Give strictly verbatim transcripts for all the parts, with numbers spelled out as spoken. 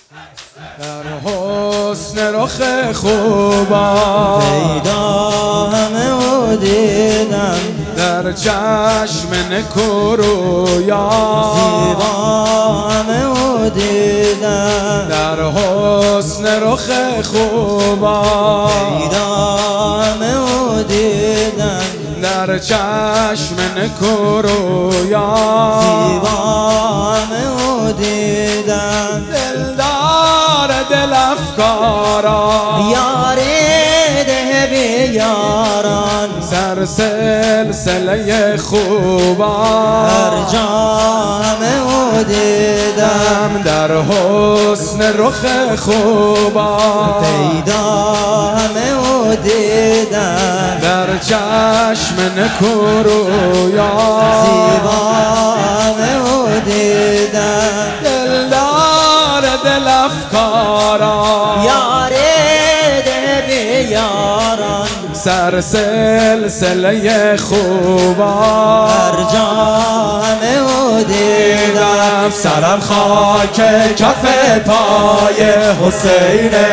در حسن رخ خوبان پیدا همه او دیدم، در چشم نکورویان زیبا همه او دیدم، در حسن رخ خوبان پیدا همه او دیدم، در چشم نکورویان زیبا همه او دیدم، دلدار دل افکاران یاری ده بیاران، سر سلسله خوبان هر جا همه او دیدم، در حسن رخ خوبان پیدا همه او دیدم، در چشم نکورویان زیبا همه او دیدم، دلدار دل افکاران یاری ده بیاران، سر سلسله خوبان هر جا همه او دیدم، سرم خاک کف پای حسینه،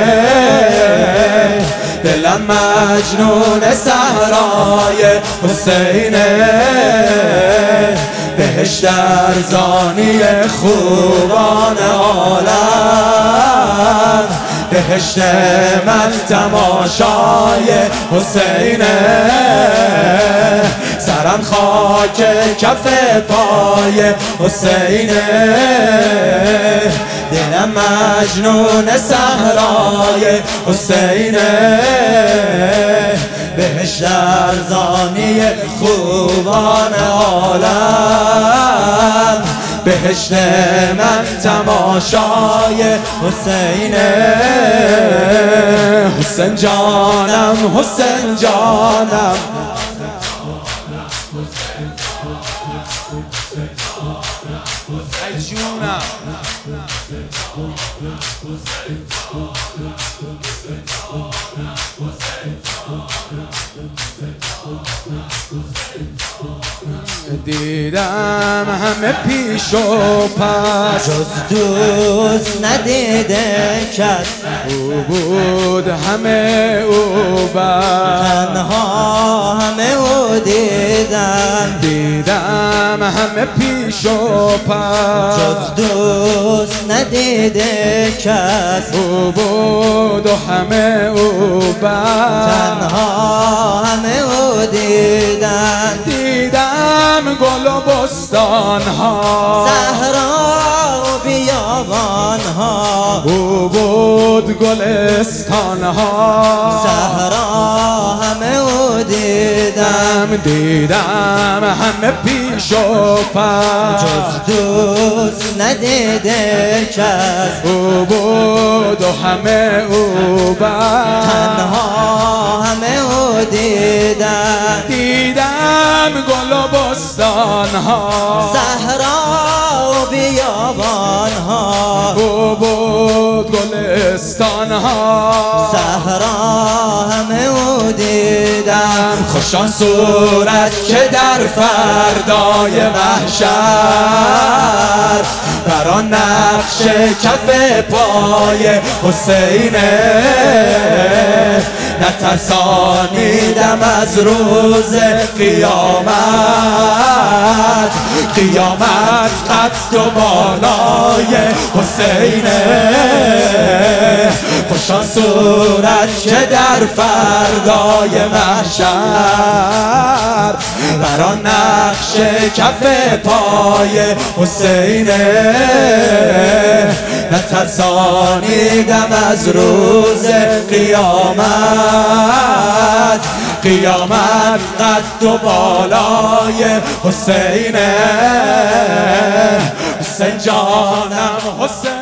دلم مجنون صحرای حسینه، بهشت ارزانی خوبان عالم، بهشت من تماشای حسینه، سرم خاک کف پای حسینه، دلم مجنون صحرای حسینه، بهشت ارزانی خوبان عالم، بهشت من تماشای حسینه، حسین جانم حسین جانم ای جونم دیدم همه پیش و پس، جز دوست ندیده کس، او بود همه او بس، تنها همه او دیدم، دیدم همه پیش و پس، جز دوست ندیده کس، او بود و همه او بس، تنها همه او دیدم، دیدم گل و بستان ها، صحرا و بیابان ها، او بود گلستان ها، صحرا همه او دیدم، دیدم همه پیش و پس، جز دوست ندیده کس، او بود و همه او بس، تنها همه او دیدم، دیدم گل و بستان ها، صحرا و بیابان ها، او بود گلستان ها، صحرا همه او دیدم، خوشان صورت که در فردای محشر بر آن نقش کف پای حسینه، نترسانیدم از روز قیامت، قیامت قد و بالای حسینه، خوشان صورت که در فردای محشر بر آن نقش کف پای حسینه، نترسانیدم از روز قیامت، قیامت قد و بالای حسینه، حسین جانم حسین